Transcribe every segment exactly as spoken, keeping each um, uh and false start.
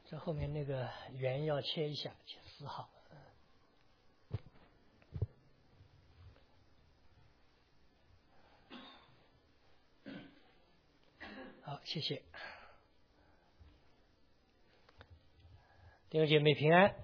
这后面那个圆要切一下，切丝好。好，谢谢。弟兄姐妹平安。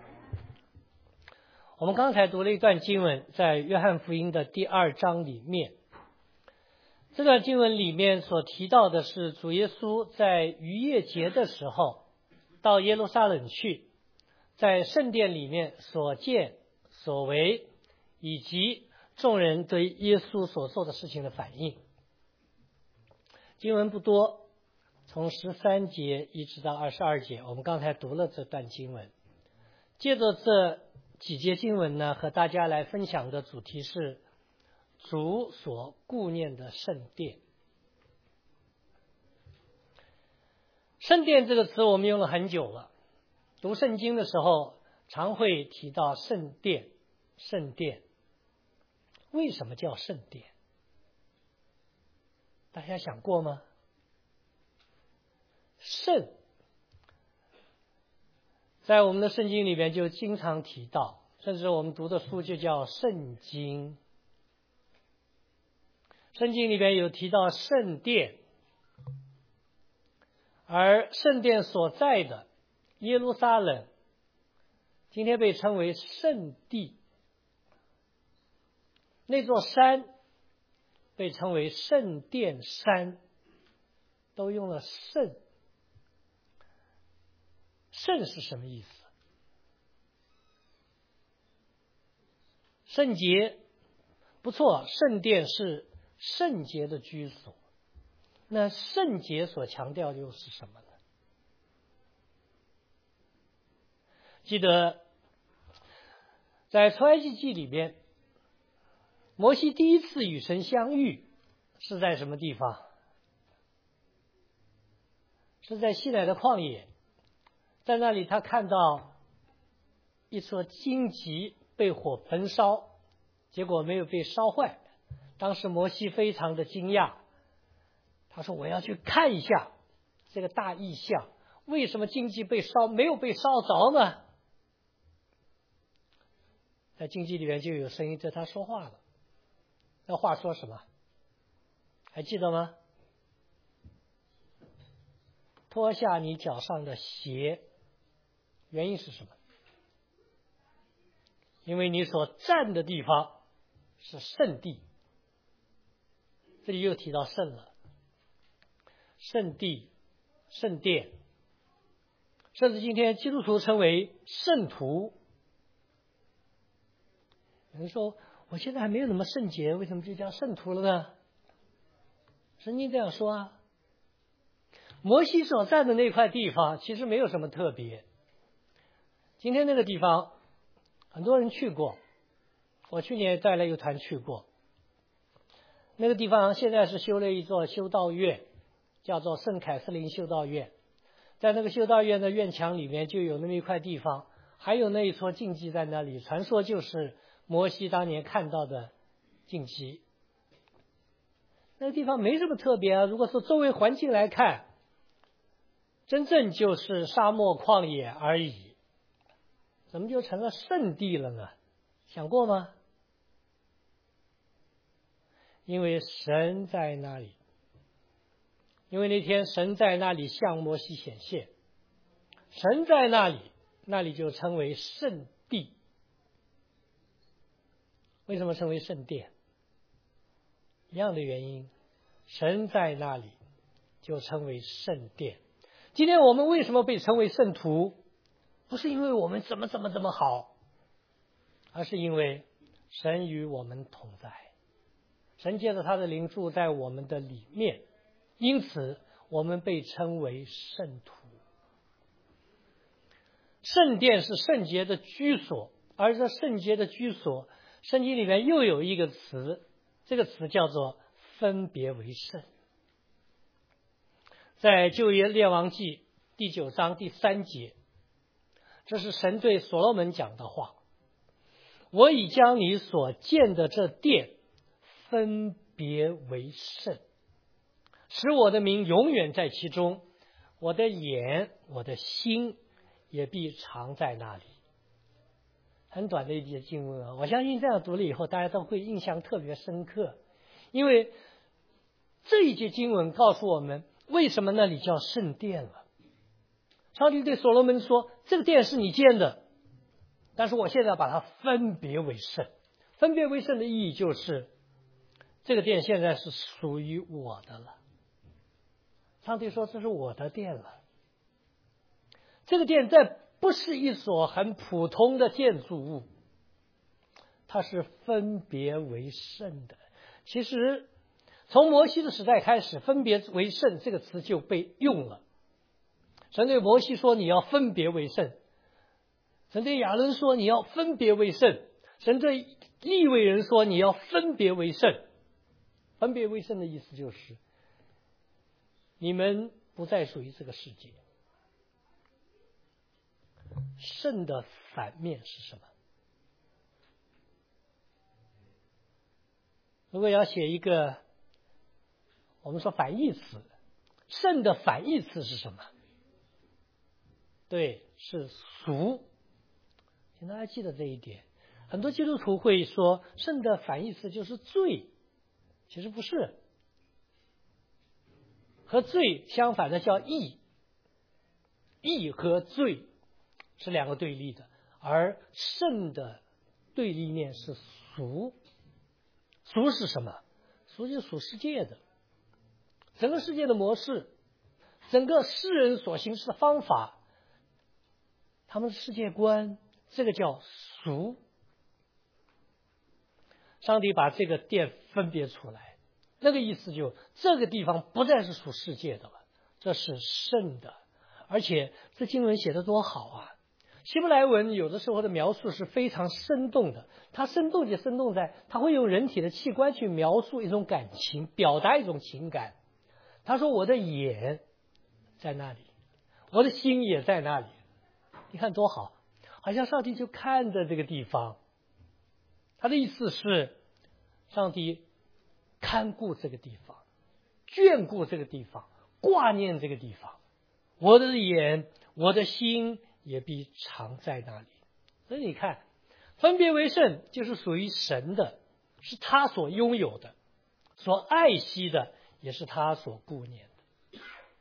我们刚才读了一段经文，在约翰福音的第二章里面。这段经文里面所提到的是主耶稣在逾越节的时候到耶路撒冷去，在圣殿里面所见所为，以及众人对耶稣所做的事情的反应。经文不多，从十三节一直到二十二节，我们刚才读了这段经文。借着这几节经文呢，和大家来分享的主题是主所顾念的圣殿。圣殿这个词我们用了很久了，读圣经的时候常会提到圣殿，圣殿。为什么叫圣殿？大家想过吗？圣在我们的圣经里边就经常提到，甚至我们读的书就叫圣经。圣经里边有提到圣殿，而圣殿所在的耶路撒冷今天被称为圣地，那座山被称为圣殿山，都用了圣。圣是什么意思？圣洁，不错，圣殿是圣洁的居所。那圣洁所强调的又是什么呢？记得在出埃及记里边，摩西第一次与神相遇是在什么地方？是在西乃的旷野。在那里他看到一撮荆棘被火焚烧，结果没有被烧坏。当时摩西非常的惊讶，他说我要去看一下这个大异象，为什么荆棘被烧没有被烧着呢？在荆棘里面就有声音对他说话了。那话说什么？还记得吗？脱下你脚上的鞋。原因是什么？因为你所站的地方是圣地。这里又提到圣了，圣地、圣殿，甚至今天基督徒称为圣徒。有人说我现在还没有什么圣洁，为什么就叫圣徒了呢？圣经这样说啊，摩西所站的那块地方其实没有什么特别。今天那个地方很多人去过，我去年带了一个团去过。那个地方现在是修了一座修道院，叫做圣凯瑟琳修道院。在那个修道院的院墙里面就有那么一块地方，还有那一撮荆棘在那里，传说就是摩西当年看到的荆棘。那个地方没什么特别啊，如果说周围环境来看，真正就是沙漠旷野而已。怎么就成了圣地了呢？想过吗？因为神在那里，因为那天神在那里向摩西显现，神在那里，那里就称为圣地。为什么称为圣殿？一样的原因，神在那里就称为圣殿。今天我们为什么被称为圣徒？不是因为我们怎么怎么怎么好，而是因为神与我们同在，神借着他的灵住在我们的里面，因此我们被称为圣徒。圣殿是圣洁的居所，而这圣洁的居所，圣经里面又有一个词，这个词叫做分别为圣。在旧约列王记第九章第三节，这是神对所罗门讲的话，我已将你所建的这殿分别为圣，使我的名永远在其中， 我的眼，我的心也必常在那里。很短的一节经文啊，我相信这样读了以后，大家都会印象特别深刻，因为这一节经文告诉我们，为什么那里叫圣殿了。上帝对所罗门说，这个殿是你建的，但是我现在把它分别为圣。分别为圣的意义就是，这个殿现在是属于我的了。上帝说这是我的殿了。这个殿在不是一所很普通的建筑物，它是分别为圣的。其实从摩西的时代开始，分别为圣这个词就被用了。神对摩西说你要分别为圣，神对亚伦说你要分别为圣，神对利未人说你要分别为圣。分别为圣的意思就是，你们不再属于这个世界。圣的反面是什么？如果要写一个我们说反义词，圣的反义词是什么？对，是俗。请大家记得这一点。很多基督徒会说圣的反义词就是罪，其实不是。和罪相反的叫义，义和罪是两个对立的，而圣的对立面是俗。俗是什么？俗就是属世界的，整个世界的模式，整个世人所行事的方法，他们的世界观，这个叫俗。上帝把这个殿分别出来，那个意思就这个地方不再是属世界的了，这是圣的。而且这经文写得多好啊！希伯来文有的时候的描述是非常生动的，它生动就生动在它会用人体的器官去描述一种感情，表达一种情感。他说我的眼在那里，我的心也在那里。你看多好，好像上帝就看着这个地方。他的意思是，上帝看顾这个地方，眷顾这个地方，挂念这个地方。我的眼，我的心也必常在那里。所以你看，分别为圣就是属于神的，是他所拥有的，所爱惜的，也是他所顾念的。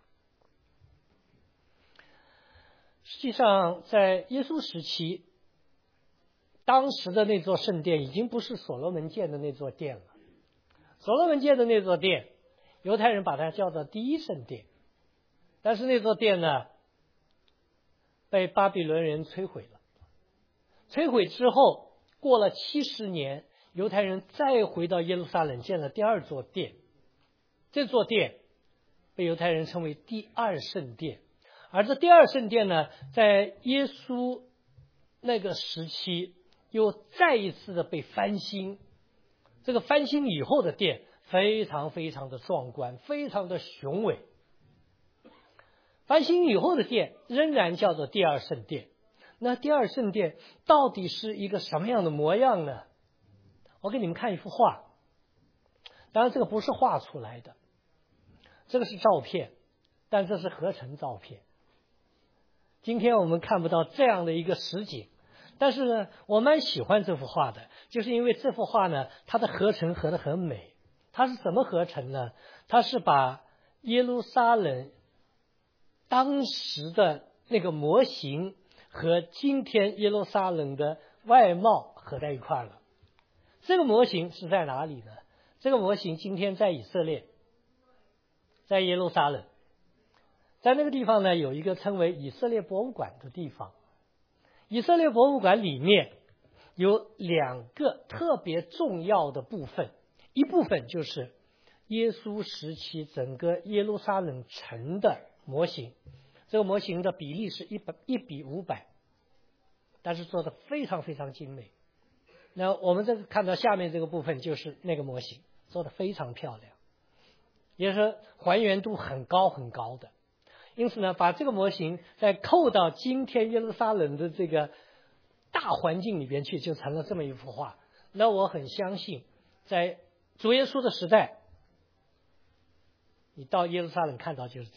实际上在耶稣时期，当时的那座圣殿已经不是所罗门建的那座殿了。所罗门建的那座殿，犹太人把它叫做第一圣殿，但是那座殿呢，被巴比伦人摧毁了。摧毁之后，过了七十年，犹太人再回到耶路撒冷建了第二座殿。这座殿被犹太人称为第二圣殿。而这第二圣殿呢，在耶稣那个时期又再一次的被翻新。这个翻新以后的殿非常非常的壮观，非常的雄伟。翻新以后的殿仍然叫做第二圣殿。那第二圣殿到底是一个什么样的模样呢？我给你们看一幅画，当然这个不是画出来的，这个是照片，但这是合成照片。今天我们看不到这样的一个实景，但是呢，我蛮喜欢这幅画的，就是因为这幅画呢，它的合成合得很美。它是怎么合成呢？它是把耶路撒冷当时的那个模型和今天耶路撒冷的外貌合在一块了。这个模型是在哪里呢？这个模型今天在以色列，在耶路撒冷。在那个地方呢，有一个称为以色列博物馆的地方。以色列博物馆里面有两个特别重要的部分，一部分就是耶稣时期整个耶路撒冷城的模型，这个模型的比例是一百一比五百，但是做的非常非常精美。那我们这个看到下面这个部分就是那个模型，做的非常漂亮，也是还原度很高很高的。因此呢，把这个模型再扣到今天耶路撒冷的这个大环境里边去，就成了这么一幅画。那我很相信，在主耶稣的时代，你到耶路撒冷看到就是这样，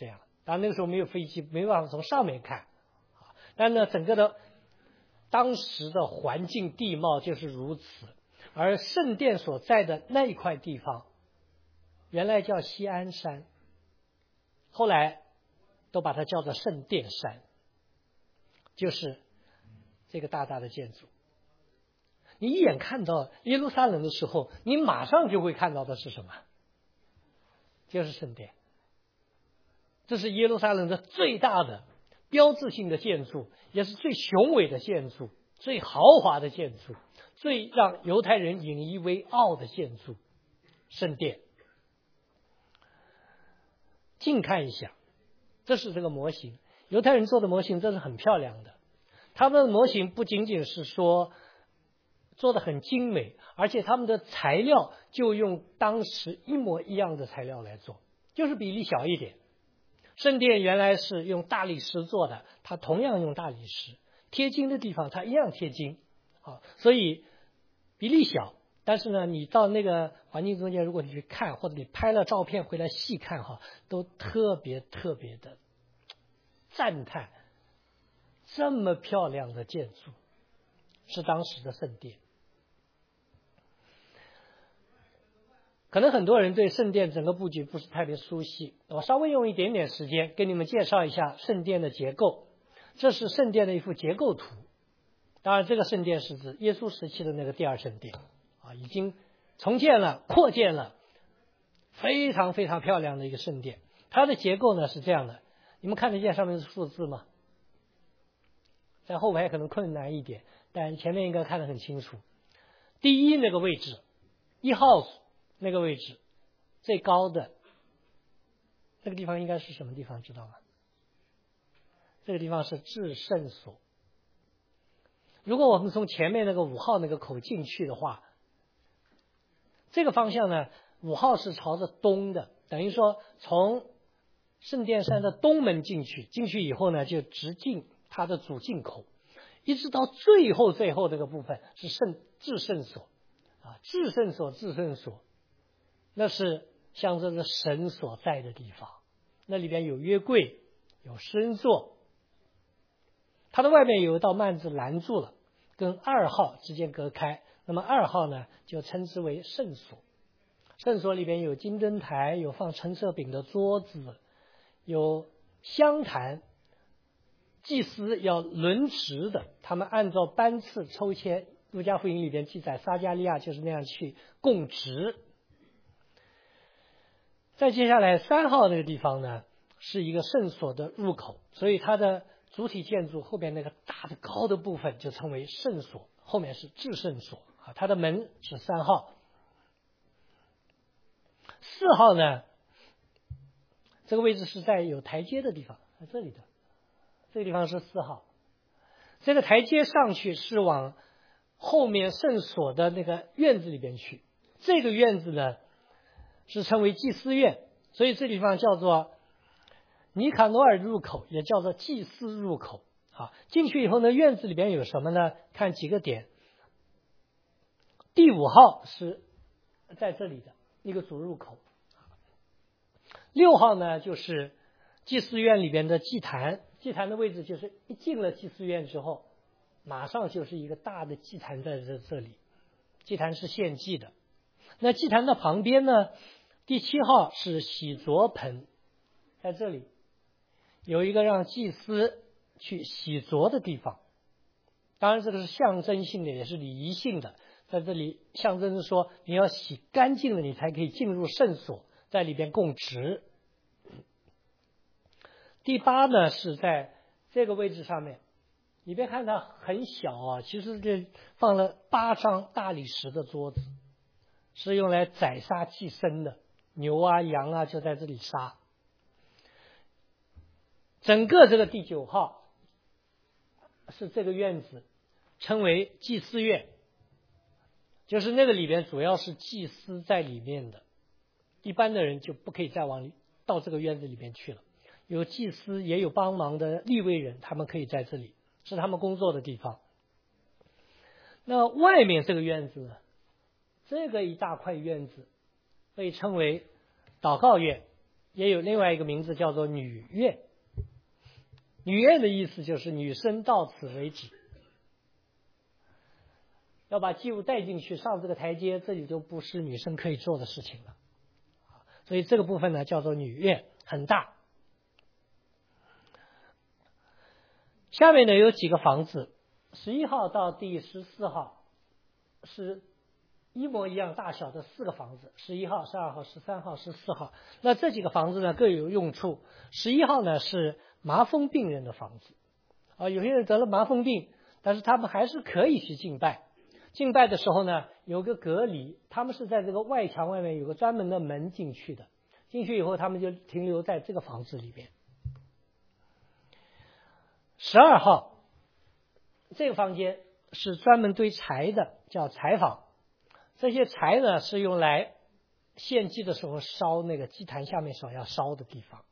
当然那个时候没有飞机，没办法从上面看，但呢，整个的当时的环境地貌就是如此。而圣殿所在的那一块地方，原来叫锡安山，后来都把它叫做圣殿山，就是这个大大的建筑。你一眼看到耶路撒冷的时候，你马上就会看到的是什么？就是圣殿。这是耶路撒冷的最大的标志性的建筑，也是最雄伟的建筑，最豪华的建筑，最让犹太人引以为傲的建筑，圣殿。近看一下，这是这个模型，犹太人做的模型，这是很漂亮的。他们的模型不仅仅是说做的很精美，而且他们的材料就用当时一模一样的材料来做，就是比例小一点。圣殿原来是用大理石做的，它同样用大理石，贴金的地方它一样贴金，啊，所以比例小。但是呢，你到那个环境中间，如果你去看，或者你拍了照片回来细看哈，都特别特别的赞叹，这么漂亮的建筑是当时的圣殿。可能很多人对圣殿整个布局不是特别熟悉，我稍微用一点点时间跟你们介绍一下圣殿的结构。这是圣殿的一幅结构图，当然这个圣殿是指耶稣时期的那个第二圣殿啊，已经重建了、扩建了，非常非常漂亮的一个圣殿。它的结构呢是这样的，你们看得见上面的数字吗？在后排可能困难一点，但前面应该看得很清楚。第一那个位置，一号那个位置最高的那个地方应该是什么地方知道吗？这个地方是至圣所。如果我们从前面那个五号那个口进去的话，这个方向呢，五号是朝着东的，等于说从圣殿山的东门进去，进去以后呢就直进它的主进口，一直到最后最后这个部分是圣至圣所啊，至圣所至圣所，那是象征着神所在的地方，那里边有约柜，有施恩座，它的外面有一道幔子拦住了，跟二号之间隔开。那么二号呢，就称之为圣所。圣所里边有金灯台，有放陈设饼的桌子，有香坛，祭司要轮值的，他们按照班次抽签。路加福音里边记载，撒迦利亚就是那样去供职。再接下来三号那个地方呢，是一个圣所的入口，所以它的主体建筑后边那个大的高的部分就称为圣所，后面是至圣所啊，它的门是三号。四号呢，这个位置是在有台阶的地方，在这里的，这个地方是四号。这个台阶上去是往后面圣所的那个院子里边去，这个院子呢是称为祭司院，所以这地方叫做尼卡诺尔入口，也叫做祭司入口。好，进去以后呢，院子里边有什么呢？看几个点。第五号是在这里的一个主入口。六号呢，就是祭司院里边的祭坛，祭坛的位置就是一进了祭司院之后，马上就是一个大的祭坛在这这里，祭坛是献祭的。那祭坛的旁边呢，第七号是洗濯盆，在这里有一个让祭司去洗濯的地方，当然这个是象征性的，也是礼仪性的，在这里象征着说你要洗干净了，你才可以进入圣所，在里边供职。第八呢是在这个位置上面，你别看它很小啊，其实这放了八张大理石的桌子，是用来宰杀祭牲的，牛啊羊啊就在这里杀。整个这个第九号是这个院子称为祭司院，就是那个里边主要是祭司在里面的，一般的人就不可以再往里到这个院子里面去了。有祭司也有帮忙的利未人，他们可以在这里，是他们工作的地方。那外面这个院子呢，这个一大块院子被称为祷告院， 也有另外一个名字叫做女院。女院的意思就是女生到此为止，要把祭物带进去，上这个台阶，这里就不是女生可以做的事情了。所以这个部分呢叫做女院，很大。下面呢有几个房子，十一号到第十四号是一模一样大小的四个房子，十一号、十二号、十三号、十四号。那这几个房子呢各有用处。十一号呢是麻风病人的房子啊，有些人得了麻风病，但是他们还是可以去敬拜。敬拜的时候呢有个隔离，他们是在这个外墙外面有个专门的门进去的，进去以后他们就停留在这个房子里边。十二号这个房间是专门堆柴的，叫柴房。这些柴呢是用来献祭的时候烧那个祭坛下面所要烧的地方。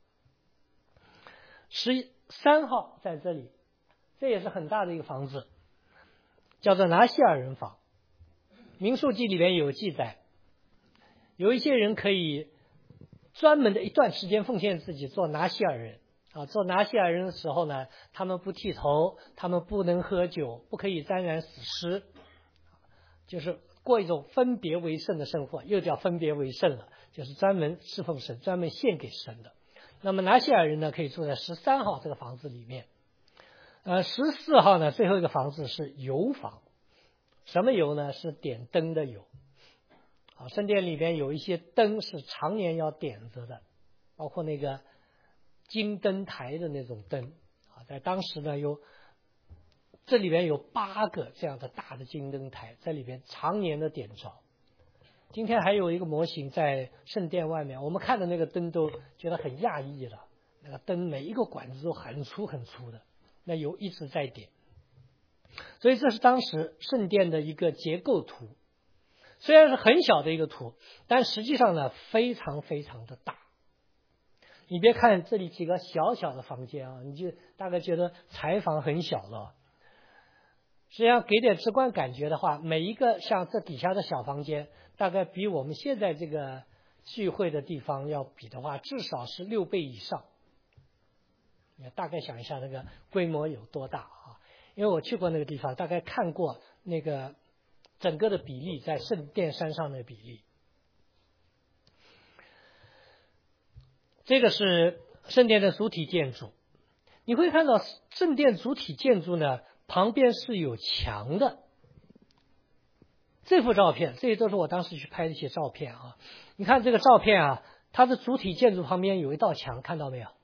十三号在这里，这也是很大的一个房子，叫做拿西尔人房。民数记里面有记载，有一些人可以专门的一段时间奉献自己做拿西尔人啊，做拿西尔人的时候呢，他们不剃头，他们不能喝酒，不可以沾染死尸，就是过一种分别为圣的生活，又叫分别为圣了，就是专门侍奉神，专门献给神的。那么拿西尔人呢，可以住在十三号这个房子里面。呃，十四号呢，最后一个房子是油房。什么油呢？是点灯的油。啊，圣殿里边有一些灯是常年要点着的，包括那个金灯台的那种灯啊，在当时呢有这里边有八个这样的大的金灯台，在里边常年的点着。今天还有一个模型在圣殿外面，我们看的那个灯都觉得很讶异了，那个灯每一个管子都很粗很粗的，那油一直在点。所以这是当时圣殿的一个结构图，虽然是很小的一个图，但实际上呢非常非常的大。你别看这里几个小小的房间啊，你就大概觉得柴房很小了。实际上给点直观感觉的话，每一个像这底下的小房间，大概比我们现在这个聚会的地方要比的话，至少是六倍以上。你大概想一下那个规模有多大啊？因为我去过那个地方，大概看过那个整个的比例，在圣殿山上的比例。这个是圣殿的主体建筑，你会看到圣殿主体建筑呢旁边是有墙的。这幅照片，这些都是我当时去拍的一些照片啊。你看这个照片啊，它的主体建筑旁边有一道墙，看到没有？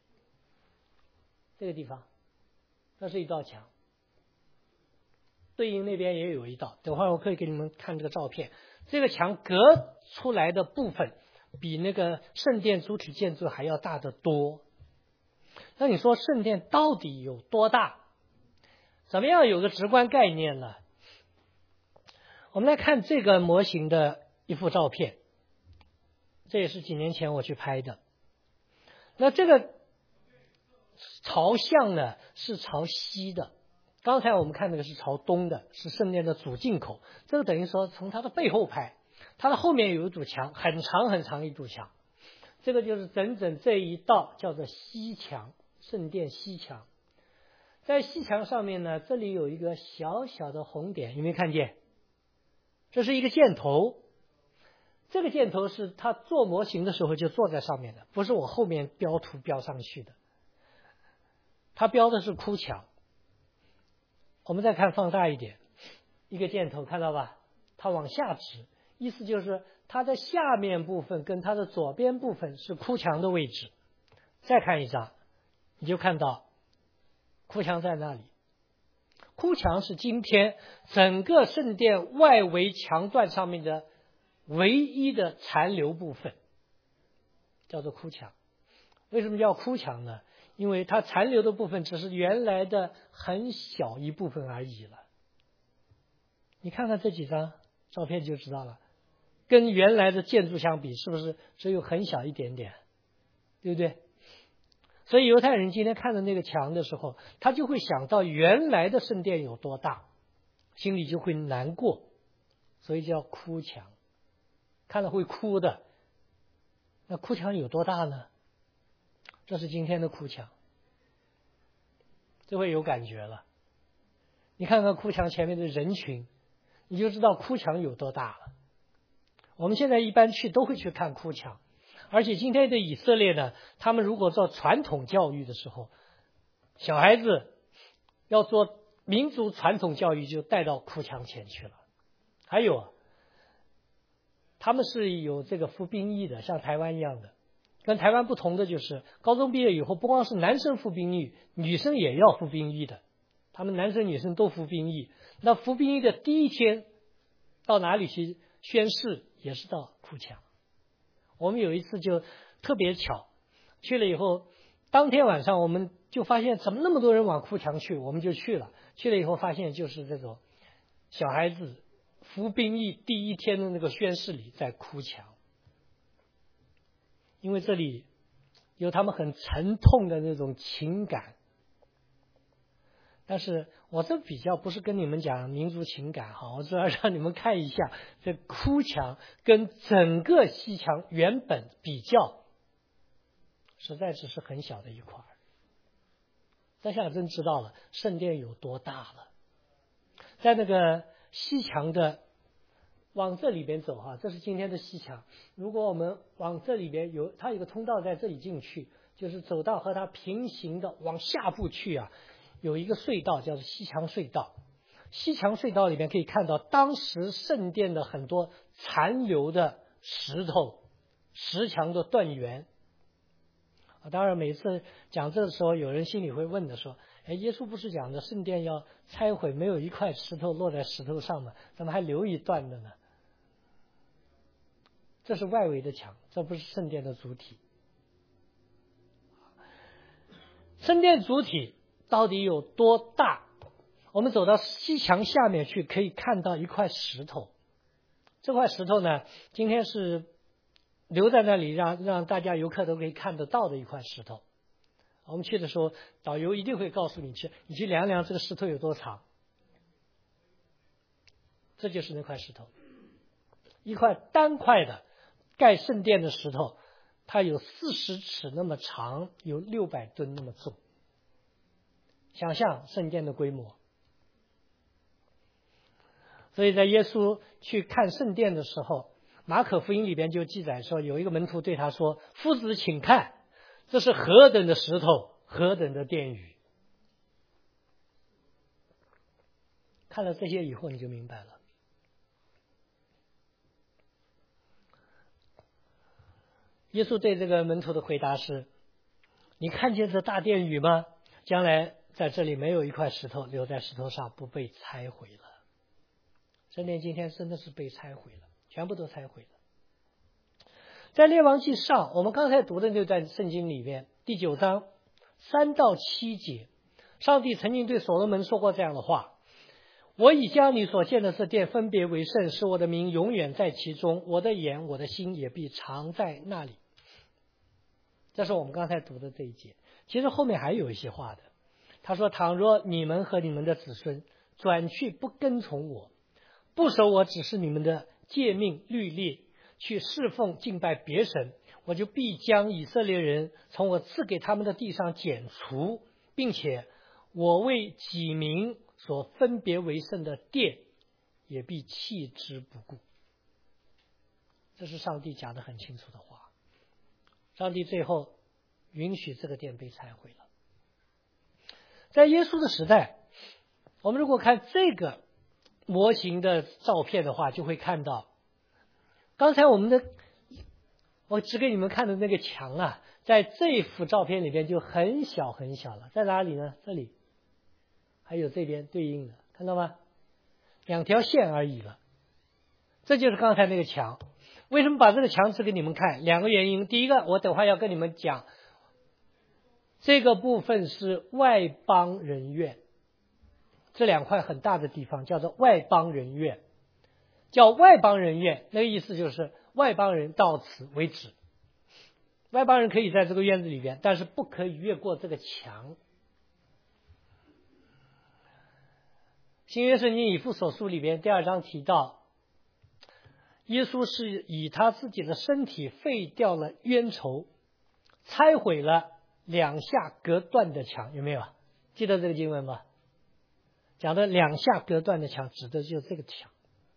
这个地方，这是一道墙，对应那边也有一道。等会儿我可以给你们看这个照片，这个墙隔出来的部分比那个圣殿主体建筑还要大得多。那你说圣殿到底有多大？怎么样有个直观概念呢？我们来看这个模型的一幅照片，这也是几年前我去拍的。那这个朝向呢是朝西的，刚才我们看那个是朝东的，是圣殿的主进口。这个等于说从它的背后拍，它的后面有一堵墙，很长很长一堵墙，这个就是整整这一道叫做西墙，圣殿西墙。在西墙上面呢，这里有一个小小的红点，有没有看见？这是一个箭头，这个箭头是他做模型的时候就做在上面的，不是我后面标图标上去的。他标的是哭墙。我们再看放大一点，一个箭头看到吧？它往下指，意思就是它的下面部分跟它的左边部分是哭墙的位置。再看一张，你就看到哭墙在那里。哭墙是今天整个圣殿外围墙段上面的唯一的残留部分，叫做哭墙。为什么叫哭墙呢？因为它残留的部分只是原来的很小一部分而已了。你看看这几张照片就知道了，跟原来的建筑相比，是不是只有很小一点点，对不对？所以犹太人今天看到那个墙的时候，他就会想到原来的圣殿有多大，心里就会难过，所以叫哭墙，看了会哭的。那哭墙有多大呢？ 这是今天的哭墙，就会有感觉了。你看看哭墙前面的人群，你就知道哭墙有多大了。我们现在一般去都会去看哭墙，而且今天的以色列呢，他们如果做传统教育的时候，小孩子要做民族传统教育，就带到哭墙前去了。还有，他们是有这个服兵役的，像台湾一样的。跟台湾不同的就是，高中毕业以后，不光是男生服兵役，女生也要服兵役的。他们男生女生都服兵役。那服兵役的第一天，到哪里去宣誓？也是到哭墙。我们有一次就特别巧，去了以后，当天晚上我们就发现怎么那么多人往哭墙去，我们就去了。去了以后发现就是这种小孩子服兵役第一天的那个宣誓里在哭墙，因为这里有他们很沉痛的那种情感。但是我这比较不是跟你们讲民族情感哈，我主要让你们看一下这哭墙跟整个西墙原本比较，实在只是很小的一块。这下真知道了圣殿有多大了。在那个西墙的往这里边走哈，这是今天的西墙。如果我们往这里边有，它有个通道在这里进去，就是走到和它平行的往下部去啊，有一个隧道叫做西墙隧道。西墙隧道里面可以看到当时圣殿的很多残留的石头、石墙的断垣。当然每次讲这个时候，有人心里会问的说，哎，耶稣不是讲的圣殿要拆毁，没有一块石头落在石头上吗？怎么还留一段的呢？这是外围的墙，这不是圣殿的主体。圣殿主体到底有多大？我们走到西墙下面去，可以看到一块石头。这块石头呢，今天是留在那里，让让大家游客都可以看得到的一块石头。我们去的时候，导游一定会告诉你去，你去量量这个石头有多长。这就是那块石头，一块单块的盖圣殿的石头，它有四十尺那么长，有六百吨那么重。想象圣殿的规模。所以在耶稣去看圣殿的时候，马可福音里边就记载说，有一个门徒对他说，夫子请看，这是何等的石头，何等的殿宇。看了这些以后你就明白了。耶稣对这个门徒的回答是，你看见这大殿宇吗？将来在这里没有一块石头留在石头上不被拆毁了。圣殿今天真的是被拆毁了，全部都拆毁了。在列王记上，我们刚才读的那段圣经里面，第九章三到七节，上帝曾经对所罗门说过这样的话，我已将你所建的这殿分别为圣，使我的名永远在其中，我的眼我的心也必常在那里。这是我们刚才读的这一节。其实后面还有一些话的，他说，倘若你们和你们的子孙转去不跟从我，不守我指示你们的诫命律例，去侍奉敬拜别神，我就必将以色列人从我赐给他们的地上剪除，并且我为己民所分别为圣的殿也必弃之不顾。这是上帝讲得很清楚的话。上帝最后允许这个殿被拆毁了。在耶稣的时代，我们如果看这个模型的照片的话，就会看到刚才我们的我指给你们看的那个墙啊，在这幅照片里边就很小很小了。在哪里呢？这里还有这边对应的，看到吗？两条线而已了。这就是刚才那个墙。为什么把这个墙指给你们看？两个原因。第一个，我等会要跟你们讲，这个部分是外邦人院，这两块很大的地方叫做外邦人院。叫外邦人院，那个意思就是外邦人到此为止。外邦人可以在这个院子里边，但是不可以越过这个墙。新约圣经以弗所书里边第二章提到，耶稣是以他自己的身体废掉了冤仇，拆毁了两下隔断的墙，有没有？记得这个经文吗？讲的两下隔断的墙，指的就是这个墙。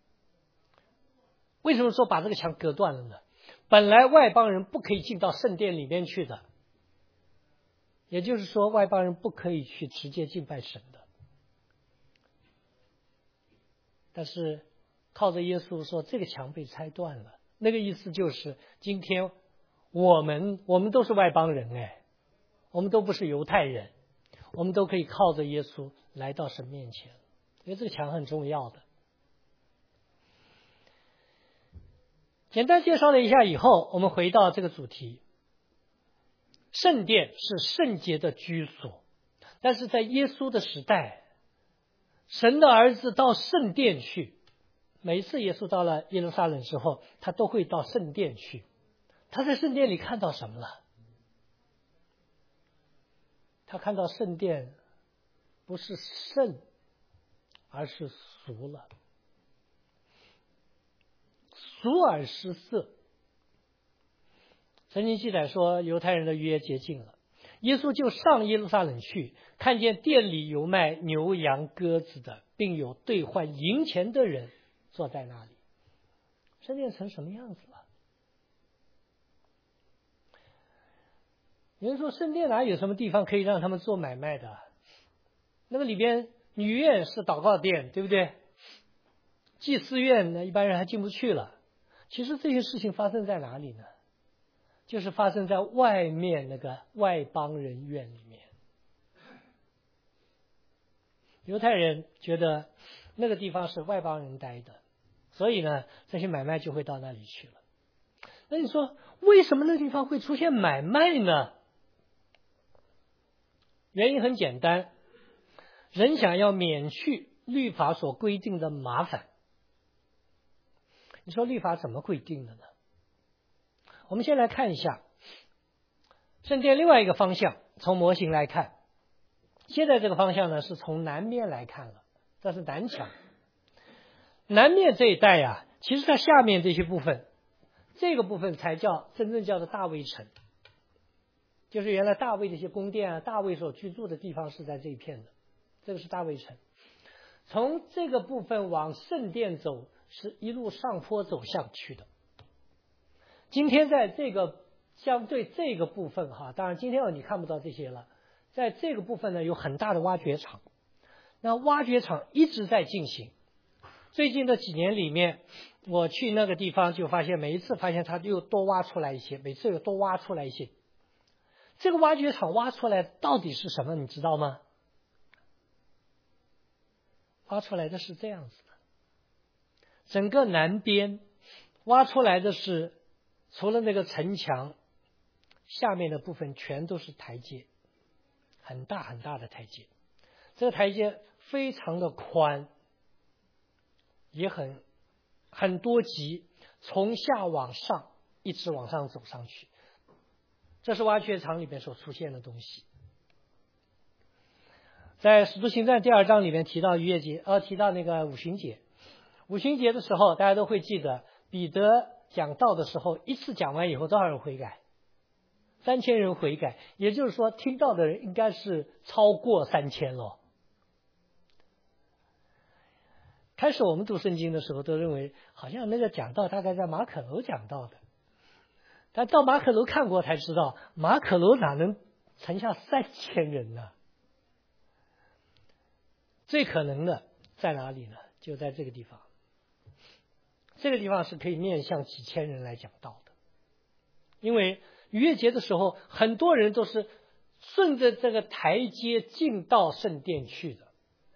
为什么说把这个墙隔断了呢？本来外邦人不可以进到圣殿里面去的，也就是说外邦人不可以去直接敬拜神的。但是靠着耶稣说这个墙被拆断了，那个意思就是今天我们我们都是外邦人，哎，我们都不是犹太人，我们都可以靠着耶稣来到神面前，因为这个墙很重要的。简单介绍了一下以后，我们回到这个主题。圣殿是圣洁的居所，但是在耶稣的时代，神的儿子到圣殿去，每一次耶稣到了耶路撒冷之后，他都会到圣殿去。他在圣殿里看到什么了？他看到圣殿不是圣，而是俗了，俗而失色。圣经记载说，犹太人的逾越节近了，耶稣就上耶路撒冷去，看见店里有卖牛羊鸽子的，并有兑换银钱的人坐在那里。圣殿成什么样子了？有人说圣殿哪有什么地方可以让他们做买卖的？那个里边女院是祷告殿，对不对？祭司院呢，一般人还进不去了。其实这些事情发生在哪里呢？就是发生在外面那个外邦人院里面。犹太人觉得那个地方是外邦人待的，所以呢，这些买卖就会到那里去了。那你说为什么那地方会出现买卖呢？原因很简单，人想要免去律法所规定的麻烦。你说律法怎么规定的呢？我们先来看一下圣殿另外一个方向，从模型来看。现在这个方向呢是从南面来看了，这是南墙。南面这一带啊，其实在下面这些部分，这个部分才叫真正叫做大卫城，就是原来大卫这些宫殿啊，大卫所居住的地方是在这一片的，这个是大卫城。从这个部分往圣殿走，是一路上坡走向去的。今天在这个相对这个部分哈，当然今天你看不到这些了，在这个部分呢有很大的挖掘场，那挖掘场一直在进行。最近的几年里面，我去那个地方就发现，每一次发现它又多挖出来一些，每次又多挖出来一些。这个挖掘场挖出来到底是什么，你知道吗？挖出来的是这样子的，整个南边挖出来的是除了那个城墙，下面的部分全都是台阶，很大很大的台阶。这个台阶非常的宽，也很很多级，从下往上一直往上走上去。这是挖掘场里面所出现的东西。在使徒行传第二章里面提到逾越节，呃，提到那个五旬节。五旬节的时候，大家都会记得彼得讲道的时候，一次讲完以后多少人悔改？三千人悔改，也就是说听到的人应该是超过三千了。开始我们读圣经的时候都认为好像那个讲道大概在马可楼讲道的，但到马可楼看过才知道，马可楼哪能盛下三千人呢？最可能的在哪里呢？就在这个地方。这个地方是可以面向几千人来讲道的，因为逾越节的时候，很多人都是顺着这个台阶进到圣殿去的。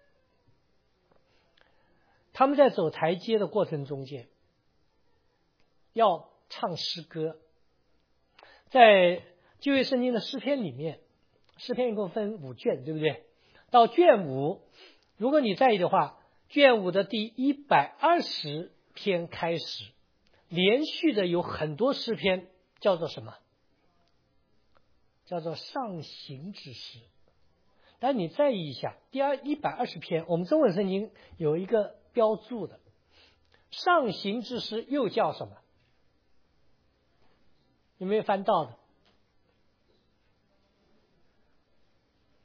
他们在走台阶的过程中间，要唱诗歌。在旧约圣经的诗篇里面，诗篇一共分五卷，对不对？到卷五，如果你在意的话，卷五的第一百二十篇开始，连续的有很多诗篇，叫做什么？叫做上行之诗。但你在意一下，第二一百二十篇，我们中文圣经有一个标注的，上行之诗又叫什么？有没有翻到的？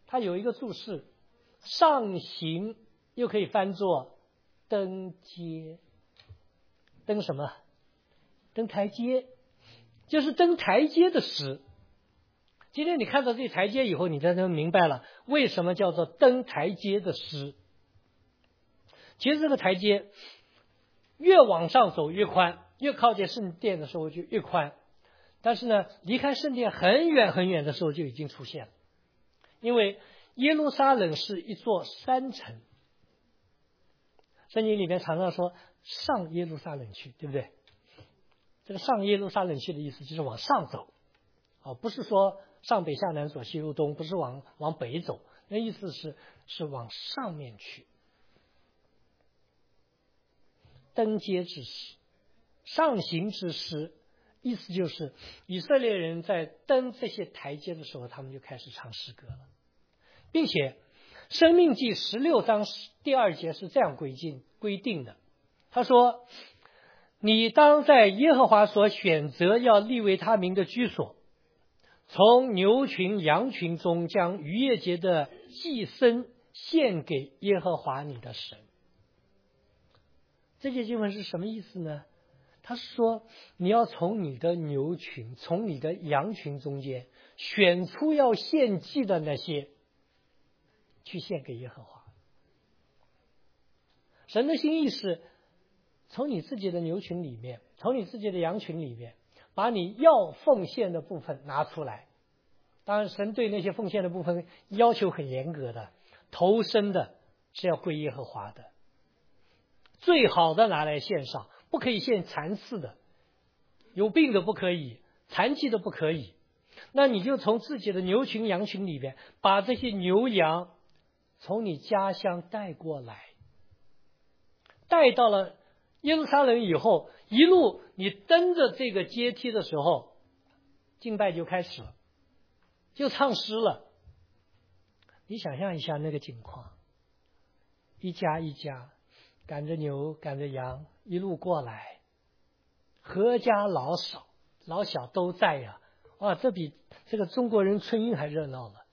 它有一个注释，上行又可以翻作登阶。登什么？登台阶，就是登台阶的诗。今天你看到这台阶以后，你才能明白了为什么叫做登台阶的诗。其实这个台阶越往上走越宽，越靠近圣殿的时候就越宽，但是呢，离开圣殿很远很远的时候就已经出现了。因为耶路撒冷是一座山城，圣经里面常常说上耶路撒冷去，对不对？这个上耶路撒冷去的意思就是往上走，啊，不是说上北下南左西右东，不是往往北走，那意思是是往上面去。登阶之诗，上行之诗，意思就是以色列人在登这些台阶的时候，他们就开始唱诗歌了，并且申命记十六章第二节是这样规定规定的，他说：你当在耶和华所选择要立为他名的居所，从牛群羊群中将逾越节的祭牲献给耶和华你的神。这节经文是什么意思呢？他是说你要从你的牛群从你的羊群中间选出要献祭的那些去献给耶和华。神的心意是从你自己的牛群里面，从你自己的羊群里面，把你要奉献的部分拿出来。当然神对那些奉献的部分要求很严格的，头生的是要归耶和华的，最好的拿来献上，不可以献残次的，有病的不可以，残疾的不可以。那你就从自己的牛群羊群里面把这些牛羊从你家乡带过来，带到了耶路撒冷以后，一路你登着这个阶梯的时候，敬拜就开始了，就唱诗了。你想象一下那个景况，一家一家赶着牛赶着羊一路过来，阖家老少老小都在呀、啊，哇，这比这个中国人春运还热闹了，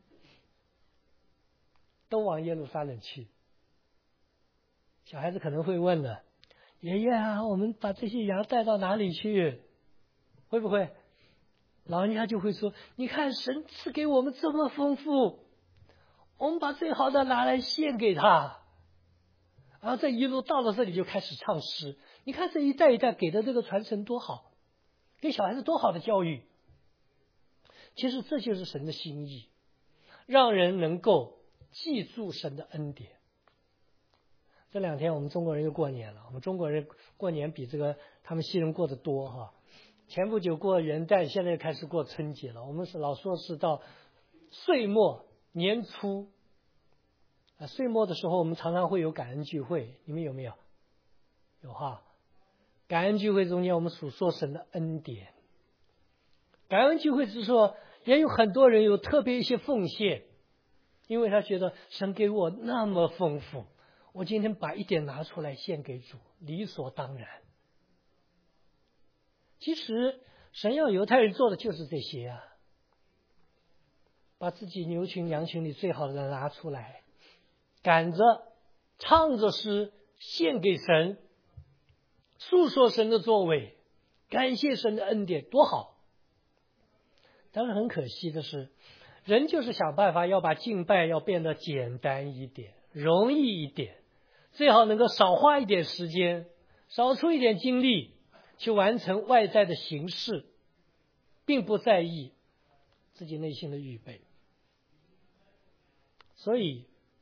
都往耶路撒冷去。小孩子可能会问了，爷爷啊，我们把这些羊带到哪里去？会不会？老人家就会说，你看神赐给我们这么丰富，我们把最好的拿来献给他。然后这一路到了这里就开始唱诗，你看这一代一代给的这个传承多好，给小孩子多好的教育。其实这就是神的心意，让人能够记住神的恩典。这两天我们中国人又过年了，我们中国人过年比这个他们西人过得多哈。前不久过元旦，现在又开始过春节了。我们是老说是到岁末年初啊，岁末的时候我们常常会有感恩聚会，你们有没有？有哈。感恩聚会中间我们数说神的恩典，感恩聚会之后也有很多人有特别一些奉献，因为他觉得神给我那么丰富，我今天把一点拿出来献给主，理所当然。其实神要犹太人做的就是这些啊，把自己牛群羊群里最好的拿出来，赶着唱着诗献给神，诉说神的作为，感谢神的恩典，多好。但是很可惜的是，人就是想办法要把敬拜要变得简单一点，容易一点，最好能够少花一点时间，少出一点精力去完成外在的形式，并不在意自己内心的预备。所以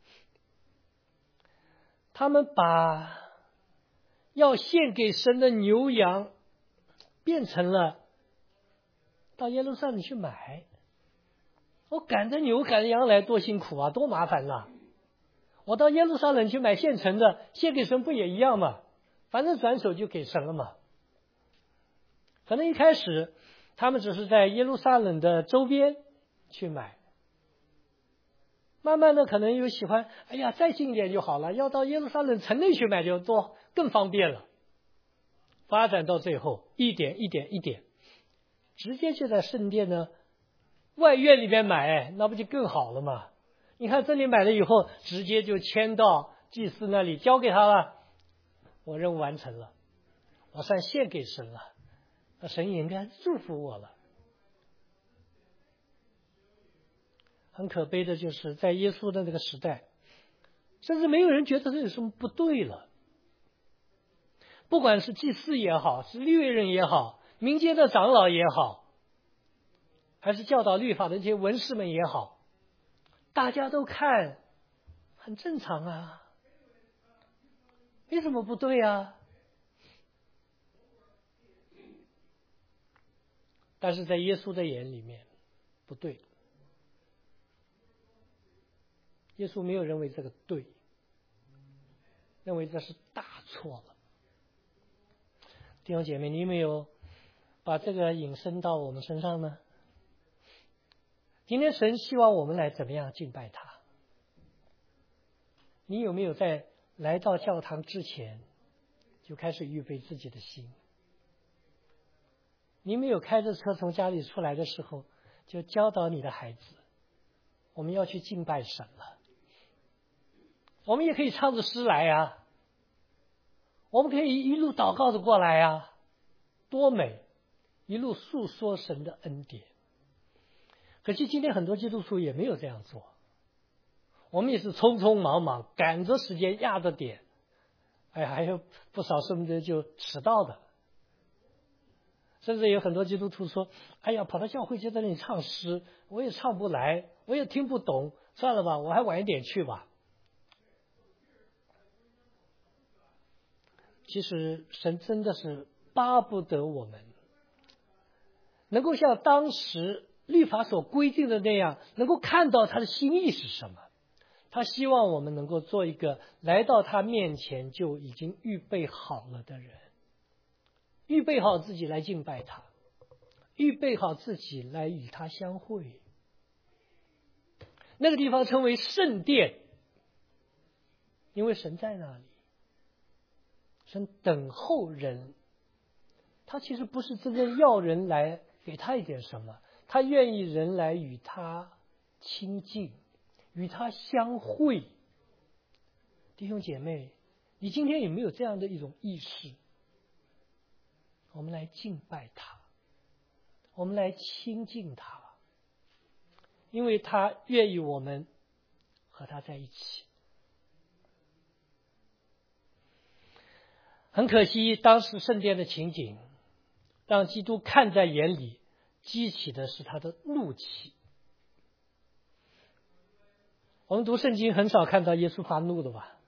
他们把要献给神的牛羊变成了到耶路撒冷去买。我赶着牛赶着羊来多辛苦啊，多麻烦啊！我到耶路撒冷去买现成的，献给神不也一样吗？反正转手就给神了嘛。可能一开始他们只是在耶路撒冷的周边去买，慢慢的可能又喜欢，哎呀再近一点就好了，要到耶路撒冷城内去买就多更方便了。发展到最后一点一点一点，直接就在圣殿呢外院里面买，那不就更好了吗？ 你看这里买了以后，直接就迁到祭司那里，交给他了，我任务完成了，我算献给神了，那神也应该祝福我了。很可悲的就是在耶稣的那个时代，甚至没有人觉得这有什么不对了。不管是祭司也好，是利未人也好，民间的长老也好，还是教导律法的这些文士们也好，大家都看很正常啊，没什么不对啊。但是在耶稣的眼里面不对，耶稣没有认为这个对，认为这是大错了。弟兄姐妹，你有没有把这个引申到我们身上呢？今天神希望我们来怎么样敬拜他？你有没有在来到教堂之前就开始预备自己的心？你没有开着车从家里出来的时候就教导你的孩子，我们要去敬拜神了。我们也可以唱着诗来呀，我们可以一路祷告着过来呀，多美，一路诉说神的恩典。可惜今天很多基督徒也没有这样做，我们也是匆匆忙忙赶着时间压着点，哎，还有不少甚至就迟到的，甚至有很多基督徒说，哎呀，跑到教会就在那里唱诗，我也唱不来，我也听不懂，算了吧，我还晚一点去吧。其实神真的是巴不得我们能够像当时律法所规定的那样，能够看到他的心意是什么。他希望我们能够做一个来到他面前就已经预备好了的人，预备好自己来敬拜他，预备好自己来与他相会。那个地方称为圣殿，因为神在那里，神等候人。他其实不是真正要人来给他一点什么，他愿意人来与他亲近，与他相会。弟兄姐妹，你今天有没有这样的一种意识？我们来敬拜他，我们来亲近他，因为他愿意我们和他在一起。很可惜，当时圣殿的情景让基督看在眼里，激起的是他的怒气。我们读圣经很少看到耶稣发怒的吧？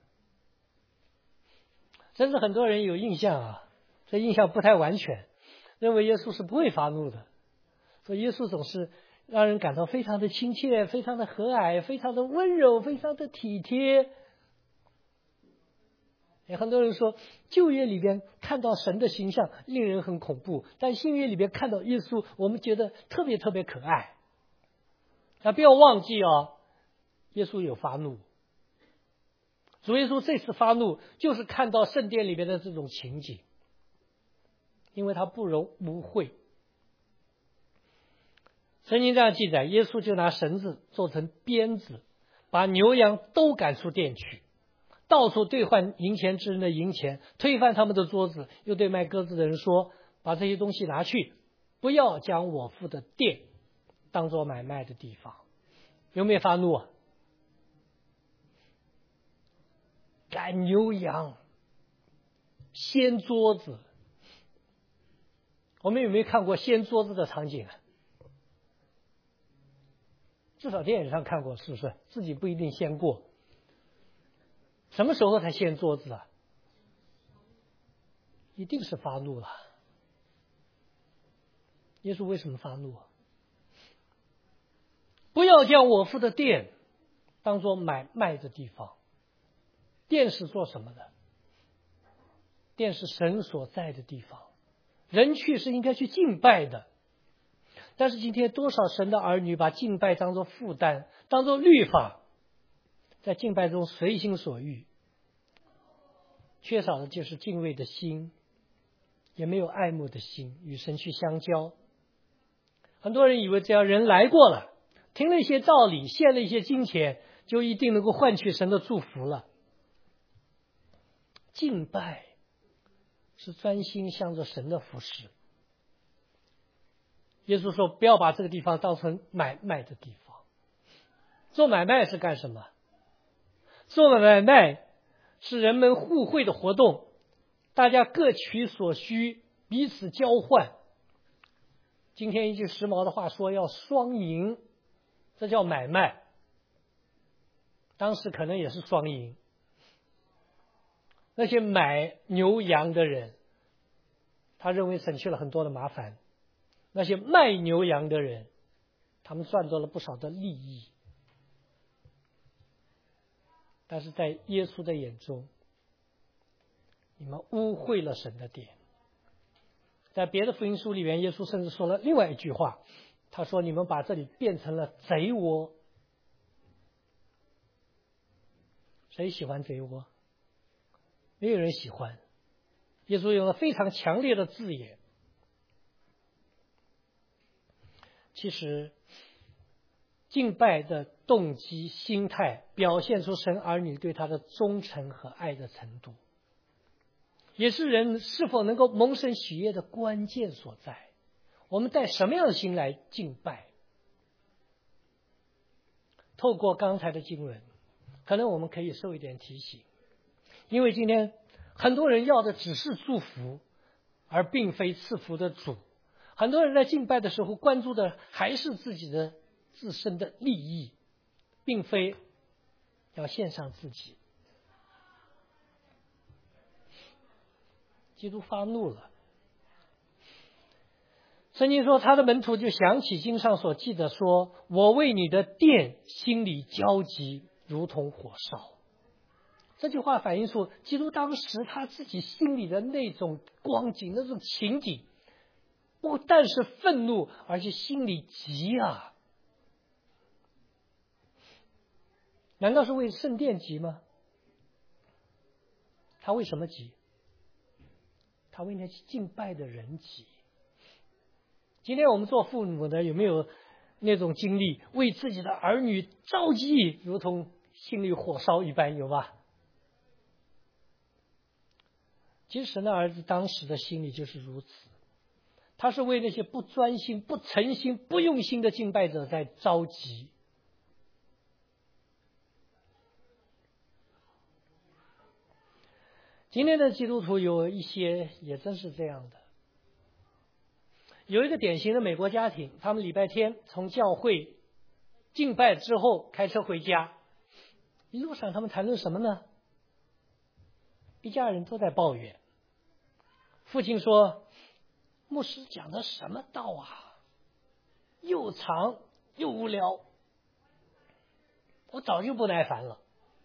甚至很多人有印象啊，这印象不太完全，认为耶稣是不会发怒的。所以耶稣总是让人感到非常的亲切，非常的和蔼，非常的温柔，非常的体贴。也很多人说旧约里边看到神的形象令人很恐怖，但新约里边看到耶稣我们觉得特别特别可爱。那不要忘记哦，耶稣有发怒，主耶稣这次发怒就是看到圣殿里边的这种情景，因为他不容污秽。圣经这样记载，耶稣就拿绳子做成鞭子，把牛羊都赶出殿去，到处兑换银钱之人的银钱，推翻他们的桌子，又对卖鸽子的人说，把这些东西拿去，不要将我父的殿当作买卖的地方。有没有发怒啊？赶牛羊，掀桌子。我们有没有看过掀桌子的场景啊？至少电影上看过，是不是？自己不一定掀过。什么时候才掀桌子啊？一定是发怒了。耶稣为什么发怒啊？不要将我父的殿当作买卖的地方。殿是做什么的？殿是神所在的地方，人去是应该去敬拜的。但是今天多少神的儿女把敬拜当作负担，当作律法，在敬拜中随心所欲，缺少的就是敬畏的心，也没有爱慕的心，与神去相交。很多人以为只要人来过了， 听了一些道理，献了一些金钱，就一定能够换取神的祝福了。敬拜是专心向着神的服侍。耶稣说，不要把这个地方当成买卖的地方。做买卖是干什么？做买卖是人们互惠的活动，大家各取所需，彼此交换。今天一句时髦的话说，要双赢，这叫买卖。当时可能也是双赢。那些买牛羊的人，他认为省去了很多的麻烦；那些卖牛羊的人，他们赚到了不少的利益。但是在耶稣的眼中，你们污秽了神的殿。在别的福音书里面，耶稣甚至说了另外一句话，他说：“你们把这里变成了贼窝。”谁喜欢贼窝？没有人喜欢。耶稣用了非常强烈的字眼。其实，敬拜的动机、心态，表现出神儿女对他的忠诚和爱的程度，也是人是否能够蒙神喜悦的关键所在。我们带什么样的心来敬拜？透过刚才的经文，可能我们可以受一点提醒。因为今天很多人要的只是祝福，而并非赐福的主。很多人在敬拜的时候关注的还是自己的自身的利益，并非要献上自己。基督发怒了。圣经说，他的门徒就想起经上所记的说，我为你的殿心里焦急，如同火烧。这句话反映出基督当时他自己心里的那种光景，那种情景，不但是愤怒，而且心里急啊。难道是为圣殿急吗？他为什么急？他为那些敬拜的人急。今天我们做父母的有没有那种经历，为自己的儿女着急，如同心里火烧一般，有吧？其实神的儿子当时的心里就是如此，他是为那些不专心、不诚心、不用心的敬拜者在着急。今天的基督徒有一些也真是这样的。有一个典型的美国家庭，他们礼拜天从教会敬拜之后开车回家，一路上他们谈论什么呢？一家人都在抱怨。父亲说，牧师讲的什么道啊，又长又无聊，我早就不耐烦了。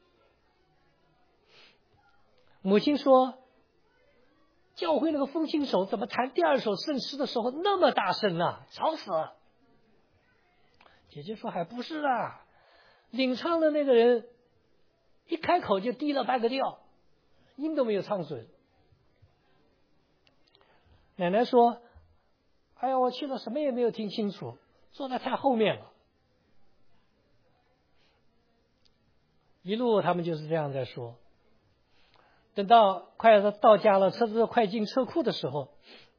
母亲说，教会那个风琴手怎么弹第二首圣诗的时候那么大声啊，吵死了。姐姐说，还不是啦，领唱的那个人一开口就低了半个调，音都没有唱准。奶奶说，哎呀，我去了什么也没有听清楚，坐在太后面了。一路他们就是这样在说。等到快要到家了，车子快进车库的时候，